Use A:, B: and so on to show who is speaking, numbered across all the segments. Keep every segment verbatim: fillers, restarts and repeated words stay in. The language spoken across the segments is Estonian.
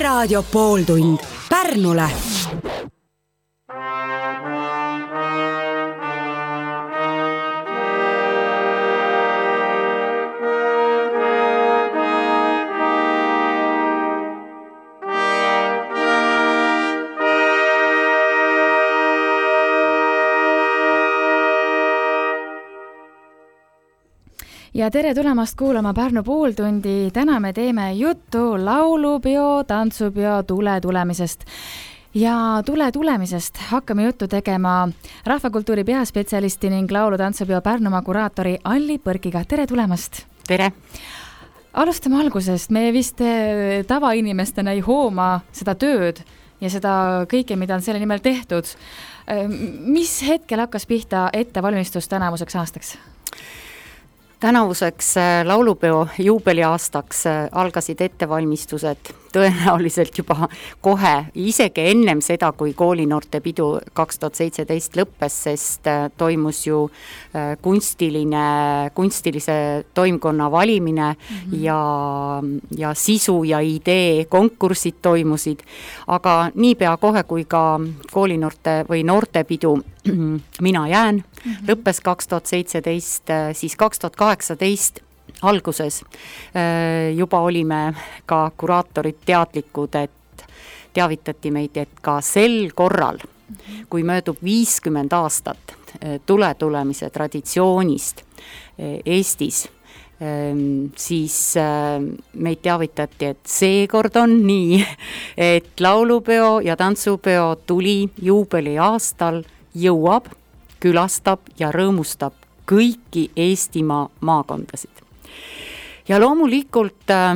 A: Raadio pooltund Pärnule.
B: Ja tere tulemast kuulama Pärnu pooltundi. Täna me teeme juttu laulupeo, tantsupeo tule tulemisest. Ja tule tulemisest hakkame juttu tegema rahvakultuuri peaspetsialisti ning laulu tantsupeo Pärnumaa kuraatori Alli Põrkiga. Tere tulemast!
C: Tere!
B: Alustame algusest. Me vist tavainimestena ei hooma seda tööd ja seda kõike, mida on selle nimel tehtud. Mis hetkel hakkas pihta ettevalmistus tänavuseks aastaks?
C: Tänavuseks laulupeo juubeliaastaks algasid ettevalmistused tõenäoliselt juba kohe, isegi ennem seda, kui koolinoorte pidu kaks tuhat seitseteist lõppes, sest toimus ju kunstiline, kunstilise toimkonna valimine mm-hmm. ja, ja sisu ja idee konkursid toimusid, aga niipea kohe, kui ka koolinoorte või noorte pidu mina jään, mm-hmm. lõppes kaks tuhat seitseteist, siis kaks tuhat kaheksateist alguses juba olime ka kuraatorid teadlikud, et teavitati meid, et ka sel korral, kui möödub viiskümmend aastat tule tulemise traditsioonist Eestis, siis meid teavitati, et seekord on nii, et laulupeo ja tantsupeo tuli juubeli aastal jõuab, külastab ja rõõmustab kõiki Eestimaa maakondasid. Ja loomulikult äh,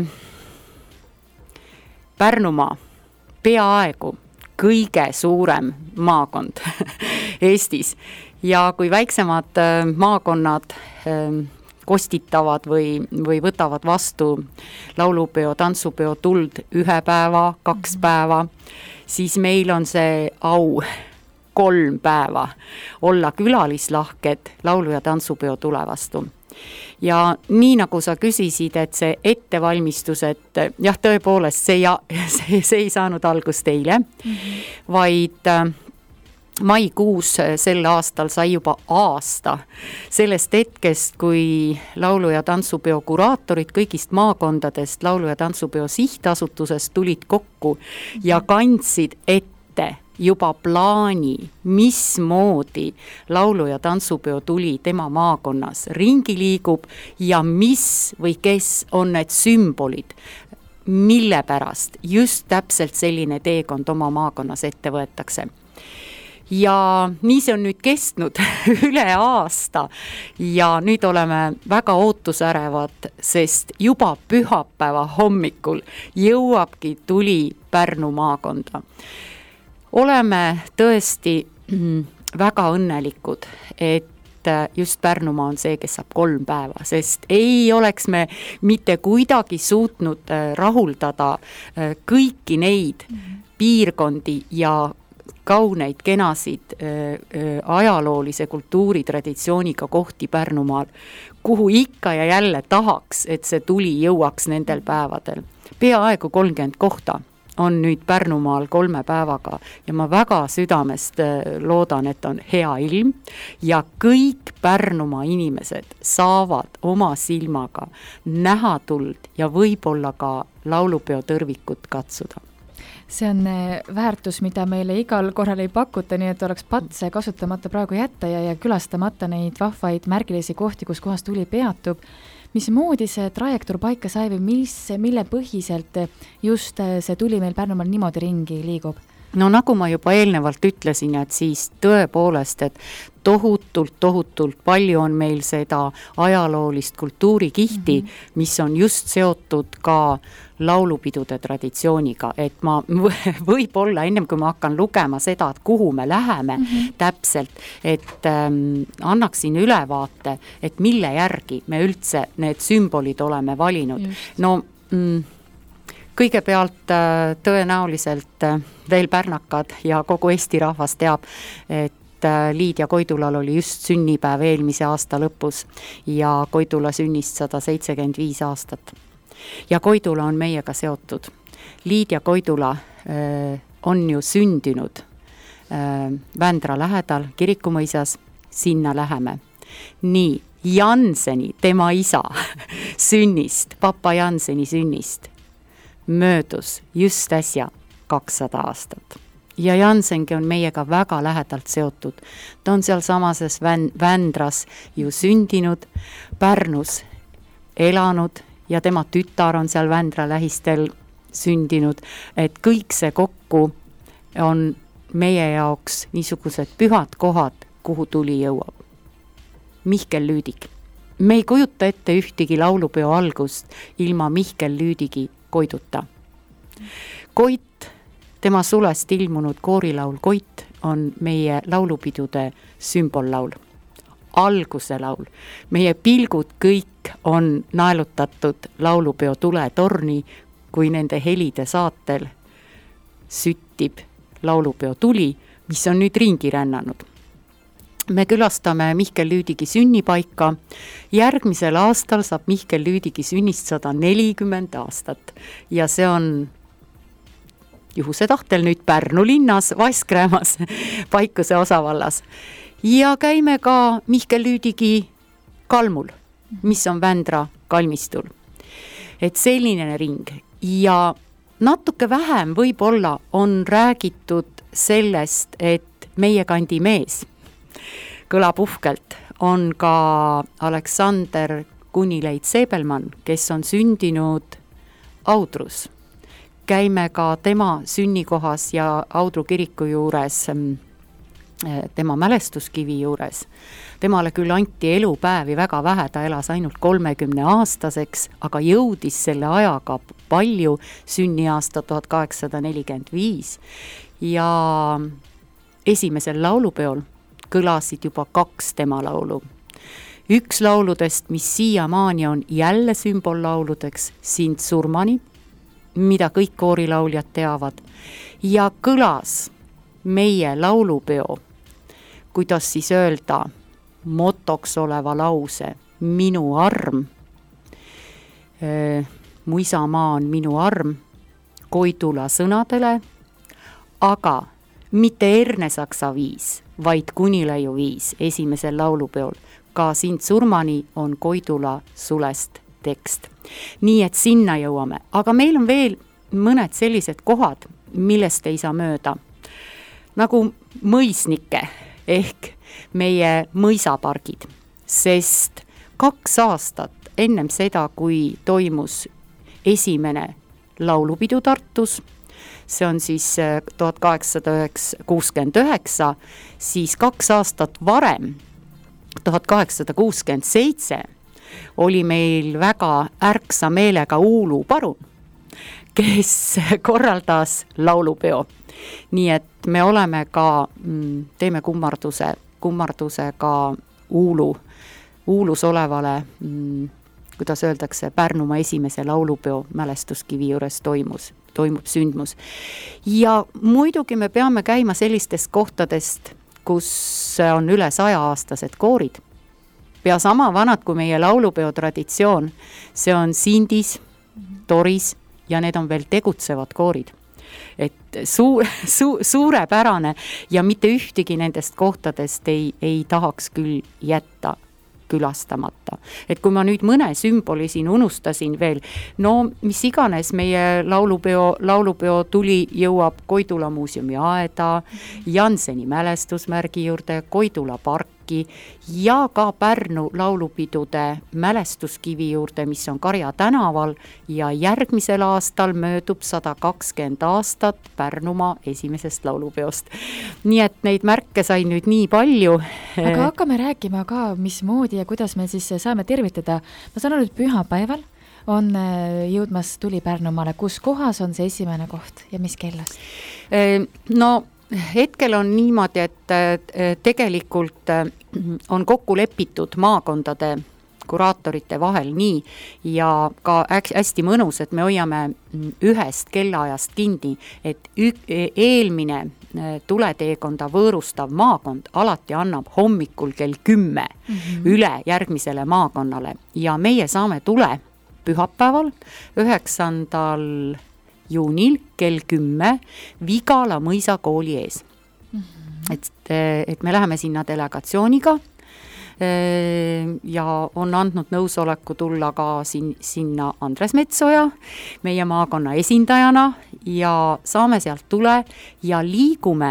C: Pärnumaa peaaegu kõige suurem maakond Eestis ja kui väiksemad äh, maakonnad äh, kostitavad või, või võtavad vastu laulupeo, tantsupeo tuld ühe päeva, kaks päeva, siis meil on see au kolm päeva olla külalislahked laulu- ja tantsupeo tule vastu. Ja nii nagu sa küsisid, et see ettevalmistus, et jah, tõepoolest see, ja, see, see ei saanud algust eile, mm-hmm. vaid äh, maikuus sel aastal sai juba aasta sellest hetkest, kui laulu- ja tantsupeo kuraatorid kõigist maakondadest laulu- ja tantsupeo sihtasutusest tulid kokku mm-hmm. ja kandsid ette juba plaani, mismoodi laulu- ja tantsupeo tuli tema maakonnas ringi liigub ja mis või kes on need sümbolid, mille pärast just täpselt selline teekond oma maakonnas ette võetakse. Ja nii see on nüüd kestnud üle aasta ja nüüd oleme väga ootusärevad, sest juba pühapäeva hommikul jõuabki tuli Pärnu maakonda. Oleme tõesti väga õnnelikud, et just Pärnumaa on see, kes saab kolm päeva, sest ei oleks me mitte kuidagi suutnud rahuldada kõiki neid piirkondi ja kauneid, kenasid ajaloolise kultuuritraditsiooniga kohti Pärnumaal, kuhu ikka ja jälle tahaks, et see tuli jõuaks nendel päevadel. Peaaegu kolmkümmend kohta on nüüd Pärnumaal kolme päevaga ja ma väga südamest loodan, et on hea ilm ja kõik Pärnumaa inimesed saavad oma silmaga näha tuld ja võib-olla ka laulupeo tõrvikut katsuda.
B: See on väärtus, mida meile igal korral ei pakuta, nii et oleks patse kasutamata praegu jätta ja, ja külastamata neid vahvaid märgilisi kohti, kus kohas tuli peatub. Mismoodi see trajektoor paika sai või mis, mille põhiselt just see tuli meil Pärnumaal niimoodi ringi liigub?
C: No nagu ma juba eelnevalt ütlesin, et siis tõepoolest, et tohutult, tohutult palju on meil seda ajaloolist kultuurikihti, mm-hmm. mis on just seotud ka laulupidude traditsiooniga, et ma võib-olla ennem kui ma hakkan lugema seda, et kuhu me läheme mm-hmm. täpselt, et ähm, annaksin ülevaate, et mille järgi me üldse need sümbolid oleme valinud. Just. No mm, kõigepealt äh, tõenäoliselt äh, veel pärnakad ja kogu Eesti rahvas teab, et Liidia Koidulal oli just sünnipäev eelmise aasta lõpus ja Koidula sünnist sada seitsekümmend viis aastat. Ja Koidula on meiega seotud. Liidia Koidula äh, on ju sündinud äh, Vändra lähedal Kirikumõisas, sinna läheme. Nii, Janseni, tema isa sünnist, papa Janseni sünnist möödus just äsja kakssada aastat. Ja Jansengi on meiega väga lähedalt seotud. Ta on seal samases Vän- Vändras ju sündinud, Pärnus elanud ja tema tütar on seal Vändra lähistel sündinud, et kõik see kokku on meie jaoks niisugused pühad kohad, kuhu tuli jõuab. Mihkel Lüüdik. Me ei kujuta ette ühtegi laulupeo algust ilma Mihkel Lüüdigi Koiduta. Koit, tema sulest ilmunud koorilaul Koit on meie laulupidude sümbollaul. Alguse laul. Meie pilgud kõik on naelutatud laulupeo tuletorni, kui nende helide saatel süttib laulupeo tuli, mis on nüüd ringi rännanud. Me külastame Mihkel Lüüdigi sünnipaika. Järgmisel aastal saab Mihkel Lüüdigi sünnist sada nelikümmend aastat ja see on juhuse tahtel nüüd Pärnu linnas, Vaskräämas, Paikuse osavallas. Ja käime ka Mihkel Lüüdigi kalmul, mis on Vändra kalmistul. Et selline ring ja natuke vähem võib-olla on räägitud sellest, et meie kandi mees kõlab uhkelt, on ka Aleksander Kunileit Seebelmann, kes on sündinud Audrus. Käime ka tema sünnikohas ja Audru kiriku juures, tema mälestuskivi juures. Temale küll anti elupäevi väga vähe, ta elas ainult kolmekümne aastaseks, aga jõudis selle ajaga palju, sünniaasta tuhat kaheksasada nelikümmend viis. Ja esimesel laulupeol kõlasid juba kaks tema laulu. Üks lauludest, mis siiamaani on jälle sümbollauludeks, Sind surmani, mida kõik koorilauljad teavad, ja kõlas meie laulupeo, kuidas siis öelda, motoks oleva lause, minu arm, mu isamaa on minu arm, Koidula sõnadele, aga mitte Ernesaksa viis, vaid Kunileiu viis esimesel laulupeol. Ka Sind surmani on Koidula sulest tekst. Nii et sinna jõuame. Aga meil on veel mõned sellised kohad, millest ei saa mööda. Nagu mõisnike ehk meie mõisapargid. Sest kaks aastat ennem seda, kui toimus esimene laulupidu Tartus, see on siis tuhat kaheksasada kuuskümmend üheksa, siis kaks aastat varem, tuhat kaheksasada kuuskümmend seitse, oli meil väga ärksa meelega Uulu Parun, kes korraldas laulupeo. Nii et me oleme ka, teeme kummarduse, kummarduse ka Uulu, Uulus olevale, kuidas öeldakse, Pärnumaa esimese laulupeo mälestuskivi juures toimus. toimub sündmus. Ja muidugi me peame käima sellistest kohtadest, kus on üle saja aastased koorid. Pea sama vanad kui meie laulupeo traditsioon. See on Sindis, Toris ja need on veel tegutsevad koorid. Et suu, su, suurepärane ja mitte ühtegi nendest kohtadest ei, ei tahaks küll jätta külastamata. Et kui ma nüüd mõne sümboli siin unustasin veel, no mis iganes meie laulupeo, laulupeo tuli jõuab Koidula muuseumi aeda, Janseni mälestusmärgi juurde, Koidula parki ja ka Pärnu laulupidude mälestuskivi juurde, mis on Karja tänaval ja järgmisel aastal möödub sada kakskümmend aastat Pärnumaa esimesest laulupeost. Nii et neid märke sai nüüd nii palju.
B: Aga hakkame rääkima ka, mismoodi ja kuidas me siis saame tervitada. Ma saan aru, et pühapäeval on jõudmas tuli Pärnumaale. Kus kohas on see esimene koht ja mis kellast?
C: No hetkel on niimoodi, et tegelikult on kokku lepitud maakondade kuraatorite vahel nii ja ka hästi mõnus, et me hoiame ühest kellaajast kinni, et eelmine tuleteekonda võõrustav maakond alati annab hommikul kell kümme mm-hmm. üle järgmisele maakonnale ja meie saame tule pühapäeval, üheksandal juunil kell kümme Vigala mõisakooli ees. Mm-hmm. Et, et me läheme sinna delegatsiooniga ja on andnud nõusoleku tulla ka sin, sinna Andres Metsoja meie maakonna esindajana ja saame sealt tule ja liigume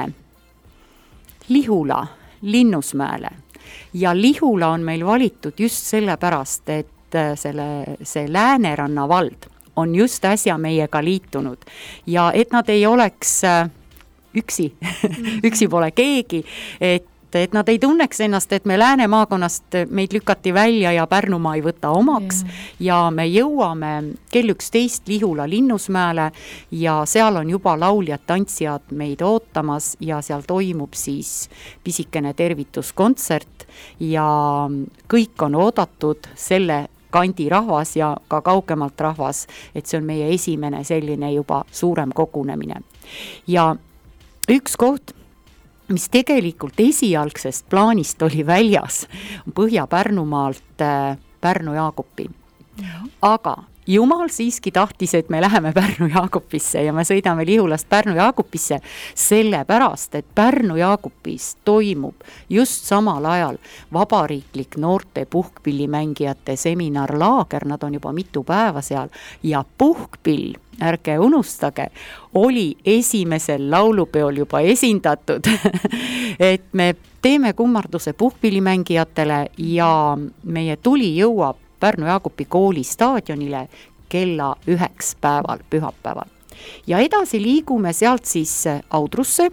C: Lihula Linnusmäele. Ja Lihula on meil valitud just sellepärast, et selle, see Lääneranna vald on just äsja meiega liitunud ja et nad ei oleks üksi, üksi pole keegi, et et nad ei tunneks ennast, et me Lääne maakonnast meid lükati välja ja Pärnumaa ei võta omaks yeah. ja me jõuame kell üksteist Lihula Linnusmäele ja seal on juba lauljad, tantsijad meid ootamas ja seal toimub siis pisikene tervituskontsert ja kõik on oodatud selle kandi rahvas ja ka kaugemalt rahvas, et see on meie esimene selline juba suurem kogunemine. Ja üks koht, mis tegelikult esialgsest plaanist oli väljas, Põhja-Pärnumaalt Pärnu-Jaagupi. Aga Jumal siiski tahtis, et me läheme Pärnu-Jaagupisse ja me sõidame Lihulast Pärnu-Jaagupisse sellepärast, et Pärnu-Jaagupis toimub just samal ajal vabariiklik noorte puhkpillimängijate seminarlaager, nad on juba mitu päeva seal ja puhkpill, ärge unustage, oli esimesel laulupeol juba esindatud, et me teeme kummarduse puhkpillimängijatele ja meie tuli jõuab Pärnu-Jaagupi kooli staadionile kella üheks päeval, pühapäeval. Ja edasi liigume sealt siis Audrusse,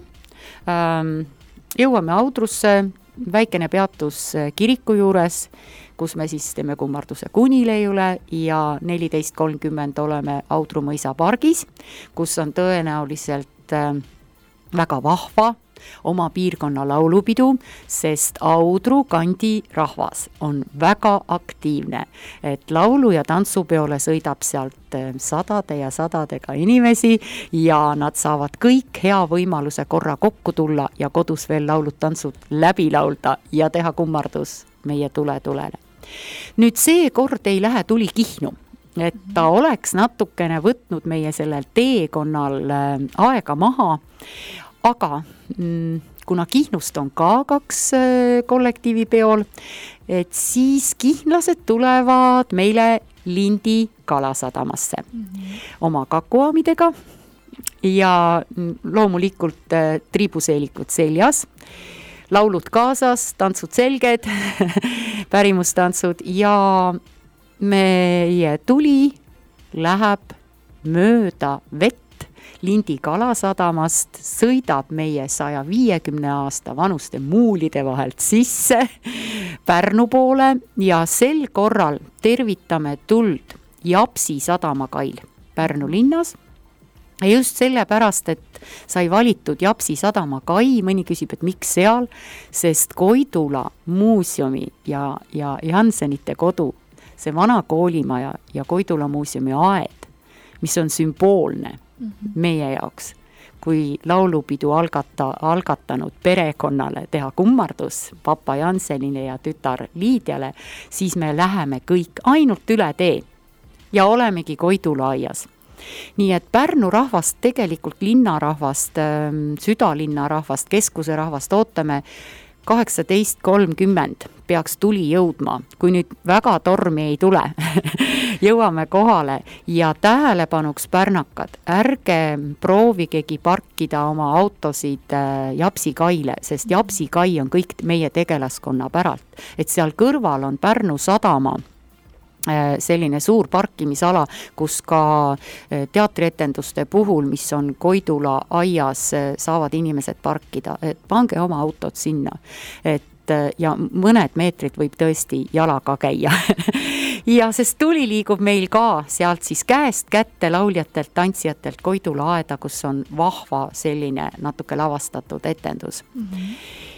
C: jõuame Audrusse, väikene peatus kiriku juures, kus me siis teeme kummarduse Kunileiule ja neliteist kolmkümmend oleme Audru mõisa pargis, kus on tõenäoliselt väga vahva oma piirkonna laulupidu, sest Audru kandi rahvas on väga aktiivne, et laulu- ja tantsupeole sõidab sealt sadade ja sadadega inimesi ja nad saavad kõik hea võimaluse korra kokku tulla ja kodus veel laulud-tantsud läbi laulda ja teha kummardus meie tule-tulele. Nüüd see kord ei lähe tuli kihnu, et ta oleks natukene võtnud meie sellel teekonnal aega maha, aga kuna Kihnust on ka kaks kollektiivi peol, et siis kihnlased tulevad meile Lindi Kalasadamasse mm-hmm. oma kakuaamidega ja loomulikult triibuseelikud seljas, laulud kaasas, tantsud selged, pärimustantsud ja meie tuli läheb mööda vett Lindi Kalasadamast, sõidab meie saja viiekümne aasta vanuste muulide vahelt sisse Pärnu poole ja sel korral tervitame tuld Japsi sadamakail Pärnu linnas. Ja just sellepärast, et sai valitud Japsi sadamakai, mõni küsib, et miks seal, sest Koidula muuseumi ja, ja Jansenite kodu, see vana koolimaja ja Koidula muuseumi aed, mis on sümboolne meie jaoks, kui laulupidu algata, algatanud perekonnale teha kummardus papa Jansenile ja tütar Liidiale, siis me läheme kõik ainult üle tee ja olemegi Koidula aias. Nii et Pärnu rahvast, tegelikult linnarahvast, südalinna rahvast, keskuse rahvast ootame kaheksateist kolmkümmend peaks tuli jõudma, kui nüüd väga tormi ei tule, jõuame kohale ja tähelepanuks pärnakad, ärge proovigegi parkida oma autosid Japsi kaile, sest Japsi kai on kõik meie tegelaskonna päralt, et seal kõrval on Pärnu sadama selline suur parkimisala, kus ka teatrietenduste puhul, mis on Koidula aias, saavad inimesed parkida, et pange oma autod sinna, et ja mõned meetrid võib tõesti jalaga käia. ja sest tuli liigub meil ka sealt siis käest kätte lauljatelt, tantsijatelt Koidula aeda, kus on vahva selline natuke lavastatud etendus. Mm-hmm.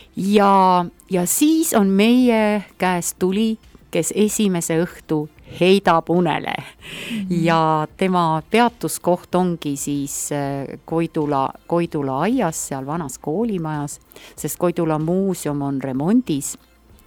C: ja, ja siis on meie käes tuli, kes esimese õhtu heidab unele mm-hmm. ja tema peatuskoht ongi siis Koidula, Koidula aias, seal vanas koolimajas, sest Koidula muuseum on remondis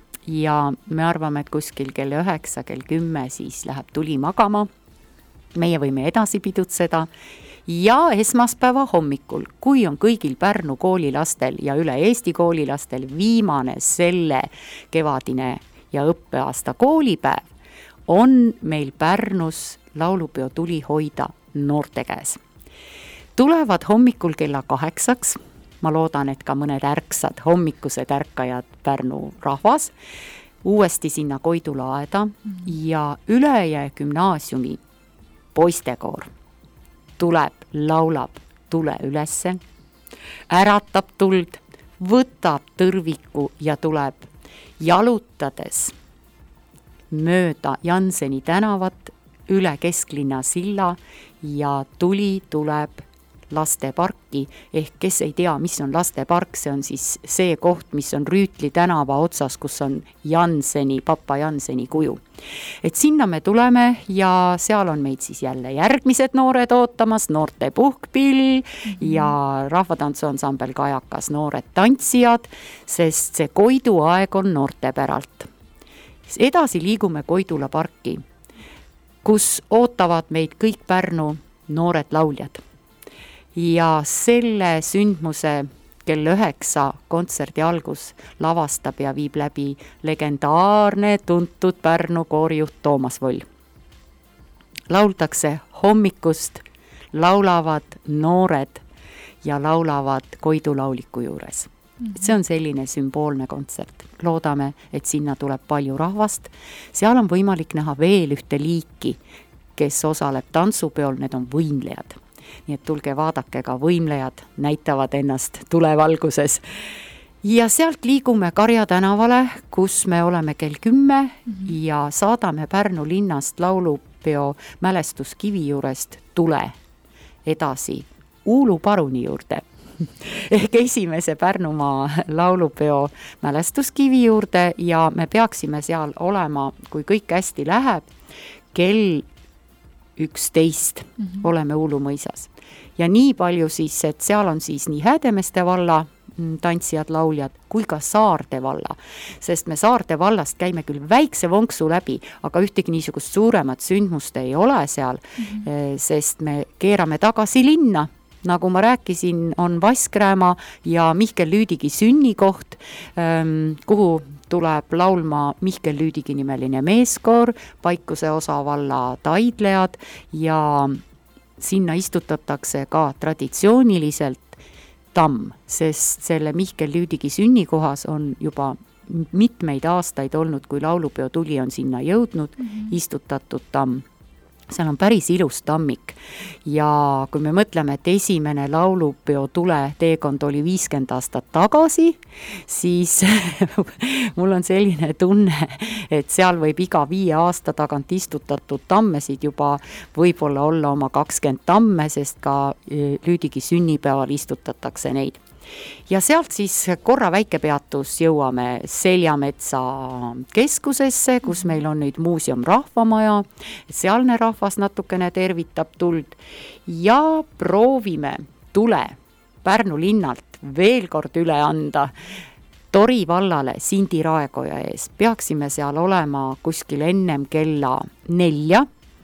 C: ja me arvame, et kuskil kell üheksa, kell kümme siis läheb tuli magama. Meie võime edasi pidutseda ja esmaspäeva hommikul, kui on kõigil Pärnu koolilastel ja üle Eesti koolilastel viimane selle kevadine ja õppeaasta koolipäev, on meil Pärnus laulupeo tuli hoida noorte käes. Tulevad hommikul kella kaheksaks, ma loodan, et ka mõned ärksad, hommikused ärkajad Pärnu rahvas, uuesti sinna Koidula aeda ja Ülejää gümnaasiumi poistekoor tuleb, laulab tule ülesse, äratab tuld, võtab tõrviku ja tuleb jalutades mööda Janseni tänavat üle kesklinna silla ja tuli tuleb lasteparki, ehk kes ei tea, mis on lastepark, see on siis see koht, mis on Rüütli tänava otsas, kus on Janseni, papa Janseni kuju. Et sinna me tuleme ja seal on meid siis jälle järgmised noored ootamas, noorte puhkpill mm-hmm. ja rahvatantsuansambel Kajakas noored tantsijad, sest see Koidu aeg on noorte päralt. Edasi liigume Koidula parki, kus ootavad meid kõik Pärnu noored lauljad. Ja selle sündmuse kell üheksa kontserdi algus lavastab ja viib läbi legendaarne tuntud Pärnu koorijuht Toomas Voll. Lauldakse hommikust, laulavad noored ja laulavad Koidu lauliku juures. Mm-hmm. See on selline sümboolne kontsert. Loodame, et sinna tuleb palju rahvast. Seal on võimalik näha veel ühte liiki, kes osaleb tantsupeol, need on võimlejad. Nii et tulge vaadake, ka võimlejad näitavad ennast tulevalguses. Ja sealt liigume Karja tänavale, kus me oleme kell kümme mm-hmm. ja saadame Pärnu linnast laulupeo mälestuskivi juurest tule edasi Uulu Paruni juurde. Ehk esimese Pärnumaa laulupeo mälestuskivi juurde ja me peaksime seal olema, kui kõik hästi läheb, kell üksteist mm-hmm. oleme Uulu mõisas. Ja nii palju siis, et seal on siis nii Häädemeeste valla tantsijad, lauljad, kui ka Saarde valla. Sest me Saarde vallast käime küll väikse vonksu läbi, aga ühtegi niisugust suuremat sündmust ei ole seal, mm-hmm. sest me keerame tagasi linna. Nagu ma rääkisin, on Vaskrääma ja Mihkel Lüüdigi sünnikoht, kuhu tuleb laulma Mihkel Lüüdigi nimeline meeskoor, Paikuse osavalla taidlejad ja sinna istutatakse ka traditsiooniliselt tamm, sest selle Mihkel Lüüdigi sünnikohas on juba mitmeid aastaid olnud, kui laulupeo tuli on sinna jõudnud, mm-hmm. istutatud tamm. Seal on päris ilus tammik ja kui me mõtleme, et esimene laulupeo tule teekond oli viiskümmend aastat tagasi, siis mul on selline tunne, et seal võib iga viie aasta tagant istutatud tammesid juba võib-olla olla oma kakskümmend tamme, sest ka Lüüdigi sünnipäeval istutatakse neid. Ja sealt siis korra väike peatus jõuame Seljametsa keskusesse, kus meil on nüüd muuseum Rahvamaja, sealne rahvas natukene tervitab tuld ja proovime tule Pärnu linnalt veel kord üle anda Tori vallale Sindi Raekoja ees. Peaksime seal olema kuskil ennem kella nelja,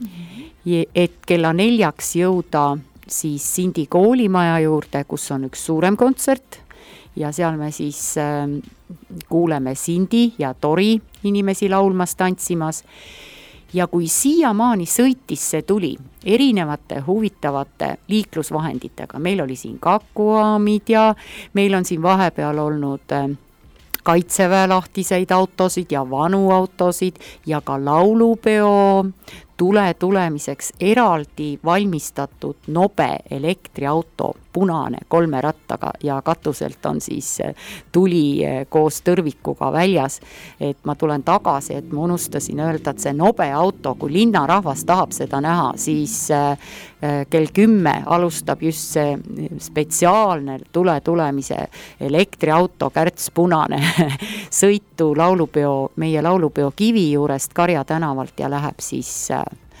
C: et kella neljaks jõuda siis Sindi koolimaja juurde, kus on üks suurem kontsert ja seal me siis äh, kuuleme Sindi ja Tori inimesi laulmas, tantsimas. Ja kui siiamaani sõitis see tuli erinevate huvitavate liiklusvahenditega, meil oli siin kakuaamid ja meil on siin vahepeal olnud äh, kaitseväe lahtiseid autosid ja vanu autosid ja ka laulupeo tule tulemiseks eraldi valmistatud nobe elektriauto, punane kolme rattaga ja katuselt on siis tuli koos tõrvikuga väljas. Et ma tulen tagasi, et ma unustasin öelda, et see nobe auto, kui linnarahvas tahab seda näha, siis kell kümme alustab just see spetsiaalne tule tulemise elektriauto kärts punane sõitu laulupeo, meie laulupeo kivi juurest Karja tänavalt ja läheb siis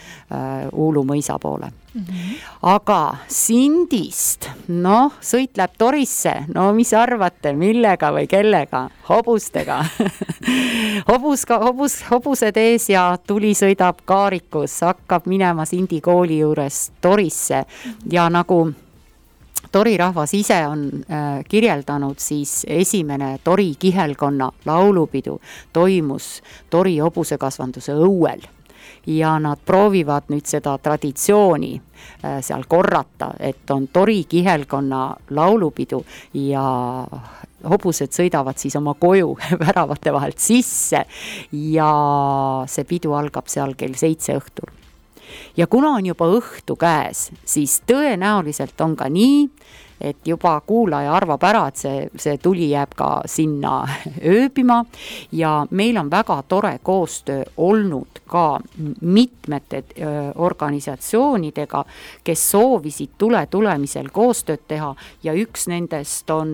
C: äh, Uulu mõisa poole. Mm-hmm. Aga Sindist, noh, sõit läheb Torisse, no mis arvate, millega või kellega? Hobustega. Hobus, hobus, hobused ees ja tuli sõidab kaarikus, hakkab minema Sindi kooli juures Torisse ja nagu Tori rahvas ise on äh, kirjeldanud, siis esimene Tori kihelkonna laulupidu toimus Tori hobusekasvanduse õuel ja nad proovivad nüüd seda traditsiooni äh, seal korrata, et on Tori kihelkonna laulupidu ja hobused sõidavad siis oma koju väravate vahelt sisse ja see pidu algab seal kell seitse õhtul. Ja kuna on juba õhtu käes, siis tõenäoliselt on ka nii, et juba kuulaja arvab ära, et see, see tuli jääb ka sinna ööbima ja meil on väga tore koostöö olnud ka mitmete organisatsioonidega, kes soovisid tule tulemisel koostööd teha ja üks nendest on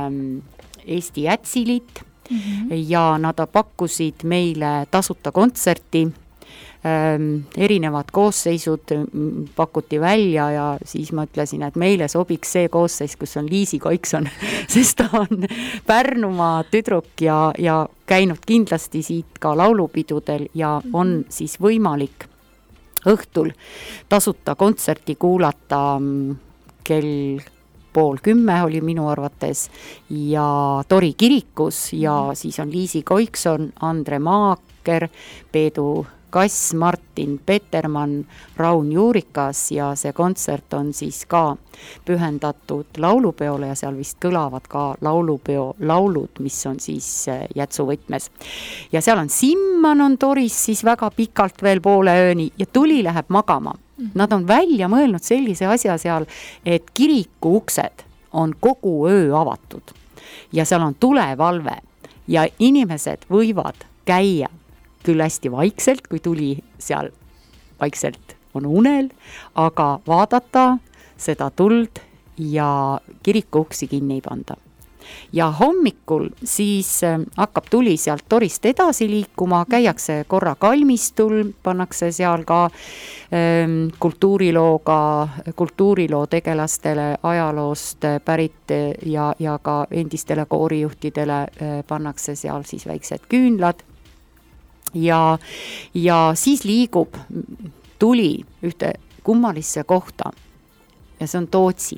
C: Eesti Jätsiliit mm-hmm. ja nad pakkusid meile tasuta kontserti. Ähm, erinevad koosseisud pakuti välja ja siis ma ütlesin, et meile sobiks see koosseis, kus on Liisi Koikson, sest ta on Pärnumaa tüdruk ja, ja käinud kindlasti siit ka laulupidudel ja on siis võimalik õhtul tasuta kontserti kuulata kell pool kümme oli minu arvates ja Tori kirikus ja siis on Liisi Koikson, Andre Maaker, Peedu Kass, Martin Petermann, Raun Juurikas ja see kontsert on siis ka pühendatud laulupeole ja seal vist kõlavad ka laulupeo laulud, mis on siis jätsuvõtmes. Ja seal on Simman on Toris siis väga pikalt veel poole ööni ja tuli läheb magama. Nad on välja mõelnud sellise asja seal, et kiriku uksed on kogu öö avatud ja seal on tulevalve ja inimesed võivad käia küll hästi vaikselt, kui tuli seal vaikselt on unel, aga vaadata seda tuld ja kiriku uksi kinni ei panda. Ja hommikul siis hakkab tuli sealt Torist edasi liikuma, käiakse korra kalmistul, pannakse seal ka ähm, kultuurilooga, kultuuriloo tegelastele ajaloost pärit ja, ja ka endistele koorijuhtidele äh, pannakse seal siis väiksed küünlad. Ja, ja siis liigub tuli ühte kummalisse kohta ja see on Tootsi.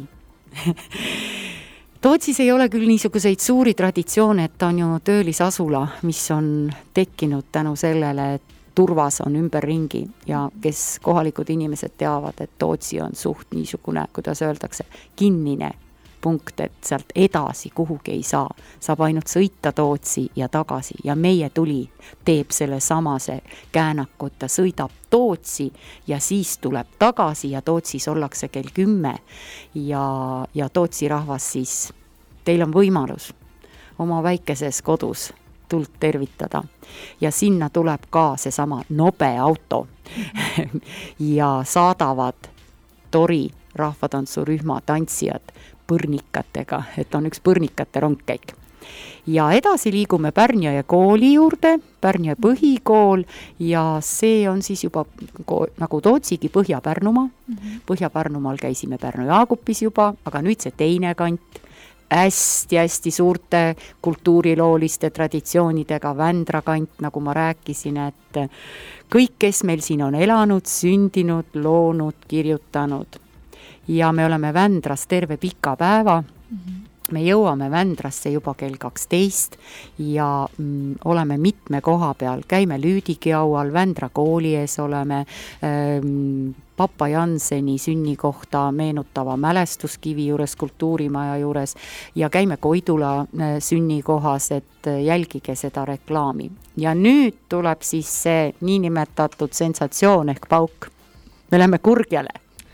C: Tootsis ei ole küll niisuguseid suuri traditsioone, et ta on ju töölisasula, mis on tekkinud tänu sellele, et turvas on ümberringi ja kes kohalikud inimesed teavad, et Tootsi on suht niisugune, kuidas öeldakse, kinnine punkt, et sealt edasi kuhugi ei saa. Saab ainult sõita Tootsi ja tagasi ja meie tuli teeb selle samase käänaku, et ta sõidab Tootsi ja siis tuleb tagasi ja Tootsis ollakse kell kümme ja, ja Tootsi rahvas siis, teil on võimalus oma väikeses kodus tuld tervitada ja sinna tuleb ka seesama nobe auto ja saadavad Tori rahvatantsurühma tantsijad põrnikatega, et on üks põrnikate rongkäik. Ja edasi liigume Pärnjõe kooli juurde, Pärnjõe põhikool ja see on siis juba nagu Tootsigi Põhja-Pärnumaa. Mm-hmm. Põhja-Pärnumaal käisime Pärnu Jaagupis juba, aga nüüd see teine kant, hästi-hästi suurte kultuurilooliste traditsioonidega Vändra kant, nagu ma rääkisin, et kõik, kes meil siin on elanud, sündinud, loonud, kirjutanud ja me oleme Vändras terve pika päeva. Mm-hmm. Me jõuame Vändrasse juba kell kaksteist ja mm, oleme mitme koha peal, käime Lüüdigi aual, Vändra kooli ees oleme, ähm, Papa Janseni sünnikohta meenutava mälestuskivi juures, kultuurimaja juures ja käime Koidula äh, sünnikohas, et jälgige seda reklaami. Ja nüüd tuleb siis see niinimetatud sensatsioon ehk pauk. Me läheme Kurgjale.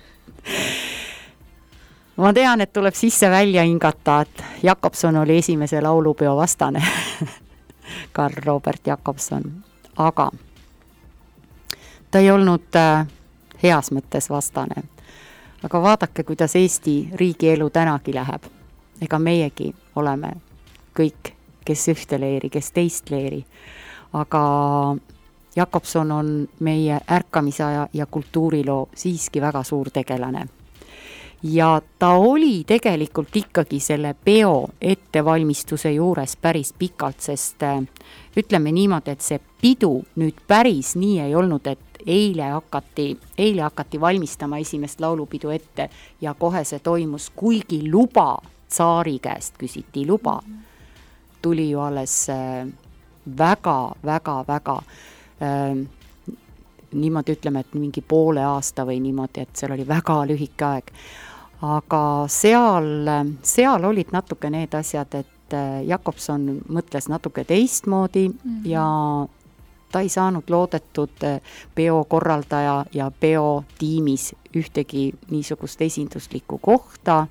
C: Ma tean, et tuleb sisse välja hingata, et Jakobson oli esimese laulupeo vastane, Karl Robert Jakobson, aga ta ei olnud heas mõttes vastane. Aga vaadake, kuidas Eesti riigielu tänagi läheb. Ega meiegi oleme kõik, kes ühte leeri, kes teist leeri. Aga Jakobson on meie ärkamisaja ja kultuuriloo siiski väga suur tegelane. Ja ta oli tegelikult ikkagi selle peo ettevalmistuse juures päris pikalt, sest ütleme niimoodi, et see pidu nüüd päris nii ei olnud, et eile hakati, eile hakati valmistama esimest laulupidu ette ja kohe see toimus, kuigi luba, tsaari käest küsiti luba, tuli ju alles väga, väga, väga äh, niimoodi ütleme, et mingi poole aasta või niimoodi, et seal oli väga lühike aeg. Aga seal, seal olid natuke need asjad, et Jakobson mõtles natuke teistmoodi mm-hmm. ja ta ei saanud loodetud peokorraldaja ja peotiimis ühtegi niisugust esinduslikku kohta.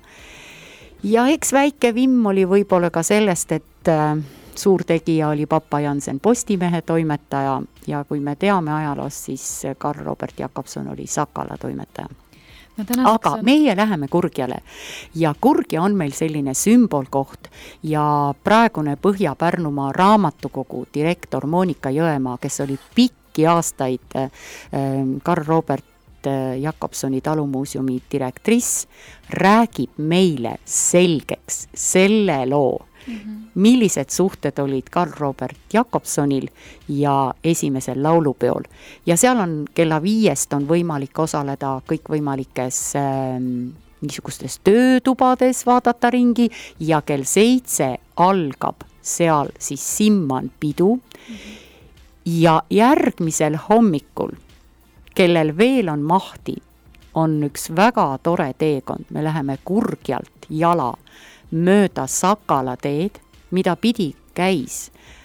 C: Ja eks väike vimm oli võib-olla ka sellest, et suurtegija oli Papa Jansen Postimehe toimetaja ja kui me teame ajaloost, siis Karl Robert Jakobson oli Sakala toimetaja. No, aga on... meie läheme Kurgjale ja Kurgja on meil selline sümbolkoht ja praegune Põhja-Pärnumaa raamatukogu direktor Monika Jõemaa, kes oli pikki aastaid äh, Karl Robert Jakobsoni talumuuseumi direktriss, räägib meile selgeks selle loo, mm-hmm. millised suhted olid Karl Robert Jakobsonil ja esimesel laulupeol. Ja seal on kella viiest on võimalik osaleda kõikvõimalikes äh, niisugustes töötubades, vaadata ringi ja kell seitse algab seal siis Simman pidu mm-hmm. ja järgmisel hommikul kellel veel on mahti, on üks väga tore teekond. Me läheme Kurgjalt jala mööda Sakala teed, mida pidi käis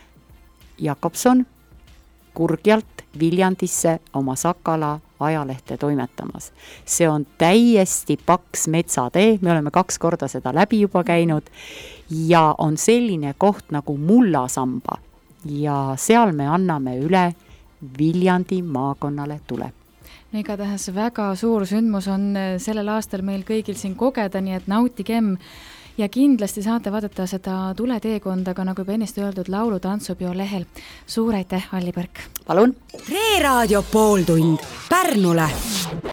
C: Jakobson Kurgjalt Viljandisse oma Sakala ajalehte toimetamas. See on täiesti paks metsatee, me oleme kaks korda seda läbi juba käinud ja on selline koht nagu Mullasamba ja seal me anname üle Viljandi maakonnale tule.
B: Igatahes väga suur sündmus on sellel aastal meil kõigil siin kogeda, nii et nautigem ja kindlasti saate vaadata seda tuleteekonda ka nagu juba ennist öeldud laulu tantsupeo lehel. Suur aitäh, Alli Põrk!
C: Palun!
A: Reeraadio pooltund Pärnule!